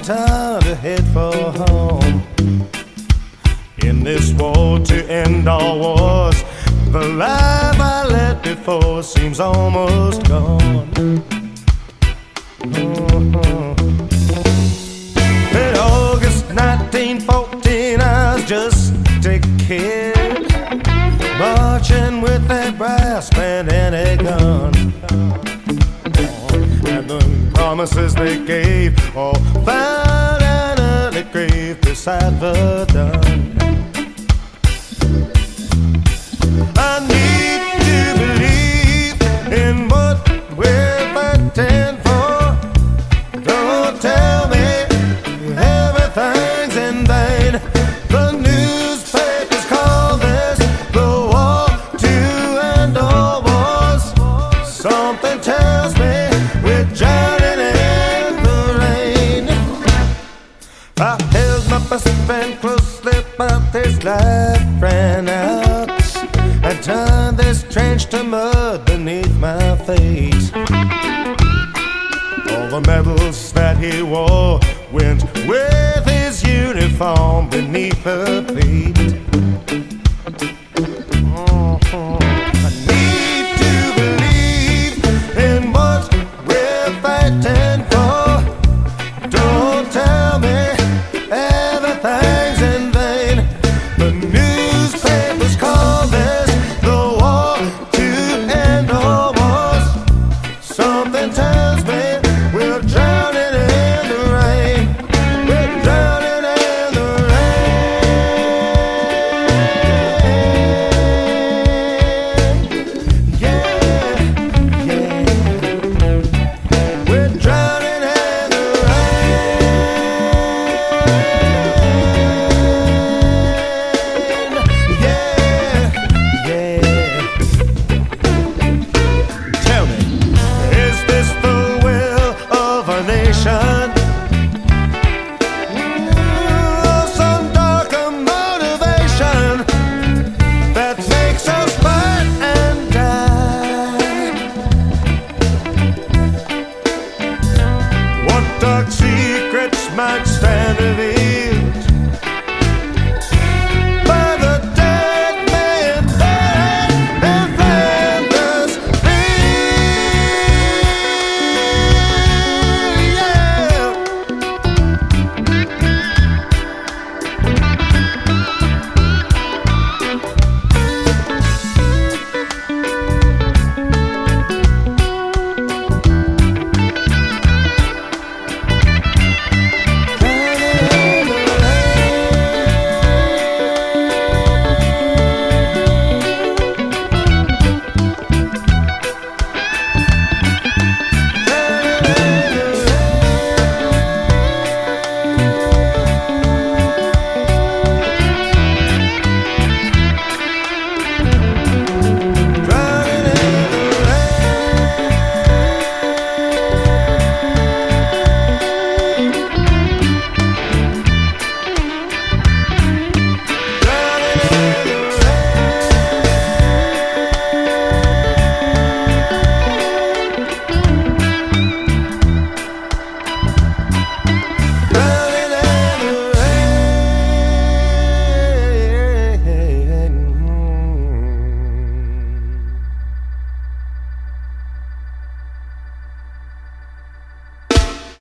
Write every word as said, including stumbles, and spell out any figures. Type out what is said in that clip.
time to head for home. In this war to end all wars, the life I led before seems almost gone. Uh-huh. In August nineteen fourteen, I was just a kid, marching with a brass band and a gun. And the promises they gave all found in an early grave beside the dawn. I need to believe in what we're fighting for. Don't tell me everything's in vain. The newspapers call this the war to end all wars. Something tells me we're drowning in the rain. I held my best friend closely, but his life ran out, and turned this trench to mud beneath my feet. All the medals that he wore went with his uniform beneath her feet. Uh-huh. I need to believe in what we're fighting for. Don't tell me everything's in vain. The newspapers call this the war to end all wars. Something tells me we're drowning in the rain. We're drowning in the rain. Yeah, yeah. We're drowning in the rain. Yeah, yeah. Tell me, is this the will of a nation? Or some darker motivation that makes us fight and die? What dark secrets might stand revealed